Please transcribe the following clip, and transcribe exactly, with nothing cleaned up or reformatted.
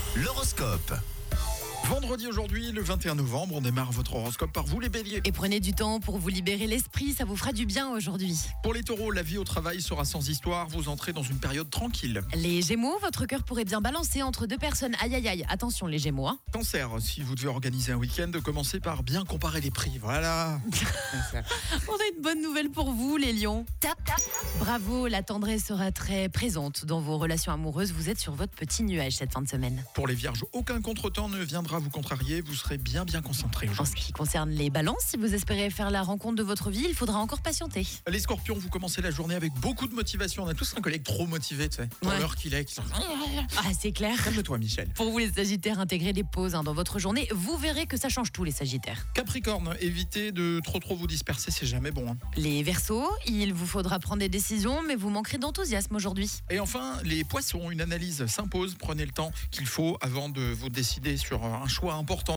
L'horoscope. Vendredi aujourd'hui, le vingt et un novembre, on démarre votre horoscope par vous les béliers. Et prenez du temps pour vous libérer l'esprit, ça vous fera du bien aujourd'hui. Pour les taureaux, la vie au travail sera sans histoire, vous entrez dans une période tranquille. Les gémeaux, votre cœur pourrait bien balancer entre deux personnes. Aïe aïe aïe, attention les gémeaux. Hein. Cancer, si vous devez organiser un week-end, commencez par bien comparer les prix, voilà. On a une bonne nouvelle pour vous les lions. Tap, tap. Bravo, la tendresse sera très présente dans vos relations amoureuses. Vous êtes sur votre petit nuage cette fin de semaine. Pour les vierges, aucun contretemps ne viendra vous contrarier, vous serez bien bien concentrés En ce aujourd'hui. qui concerne les balances, si vous espérez faire la rencontre de votre vie, il faudra encore patienter. Les scorpions, vous commencez la journée avec beaucoup de motivation, on a tous un collègue trop motivé, tu sais, pour Ouais. l'heure qu'il est. Qui... Ah, c'est clair. Calme-toi Michel. Pour vous les sagittaires, intégrez des pauses hein, dans votre journée. Vous verrez que ça change tout les sagittaires. Capricorne, évitez de trop trop vous disperser, c'est jamais bon. hein. Les verseaux, il vous faudra prendre des décisions, mais vous manquerez d'enthousiasme aujourd'hui. Et enfin, les poissons, une analyse s'impose, prenez le temps qu'il faut avant de vous décider sur un choix important.